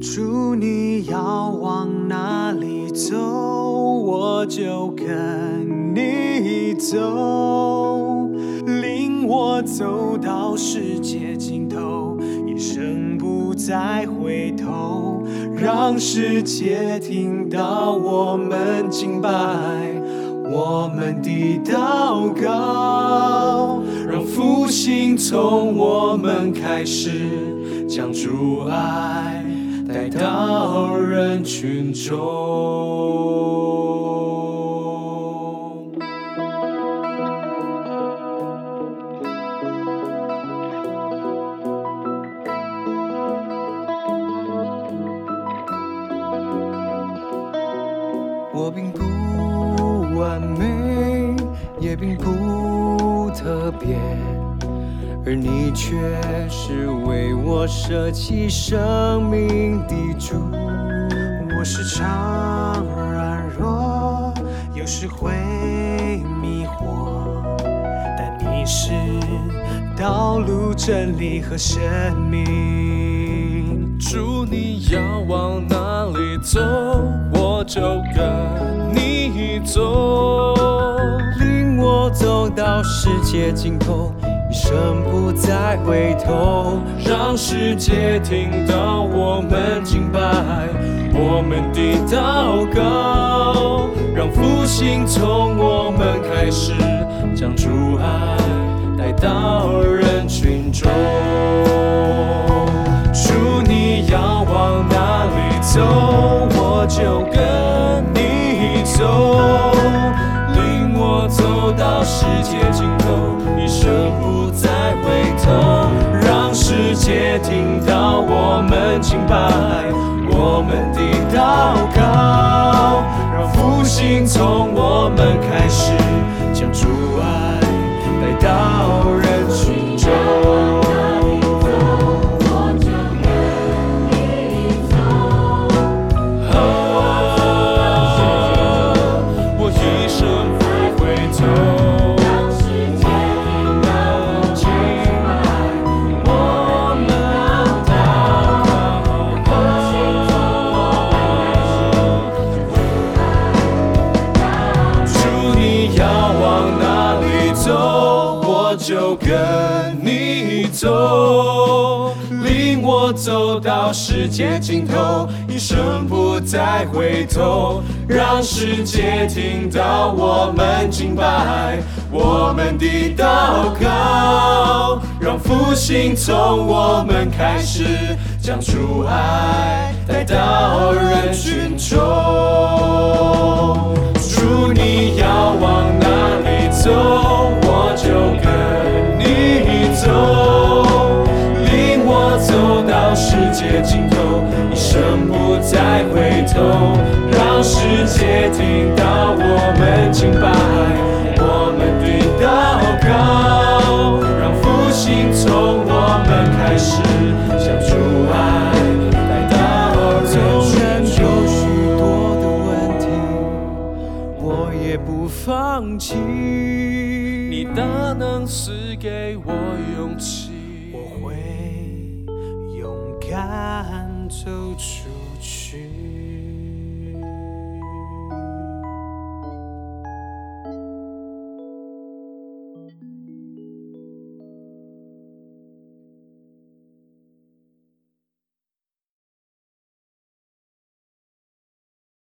主，你要往哪里走，我就跟你走，领我走到世界尽头，一生不再回头，让世界听到我们敬拜，我们的祷告，让复兴从我们开始，将主爱带到人群中。我并不完美，也并不特别，而你却是为我舍弃生命的主。我时常软弱，有时会迷惑，但你是道路、真理和生命。 主，你要往哪里走，我就跟你走， 领我走到世界尽头，一生不再回头， 让世界听到我们敬拜，我们的祷告，让复兴从我们开始，将主爱带到人群中。主，你要往哪里走，我就跟你走，领我走到世界尽头，一生不再回头，让世界听到我们敬拜，我们的祷告，让复兴从我们开始，将主爱带到人群中。就跟你走，领我走到世界尽头，一生不再回头，让世界听到我们敬拜，我们的祷告，让复兴从我们开始，将主爱带到人群中。主，你要往哪里走，我就跟你走，领我走到世界尽头，一生不再回头，让世界听到我们敬拜，我们的祷告，让复兴从我们开始，将主爱带到人群中。 有许多的问题，我也不放弃， 你大能赐给我勇气， 我会勇敢走出去。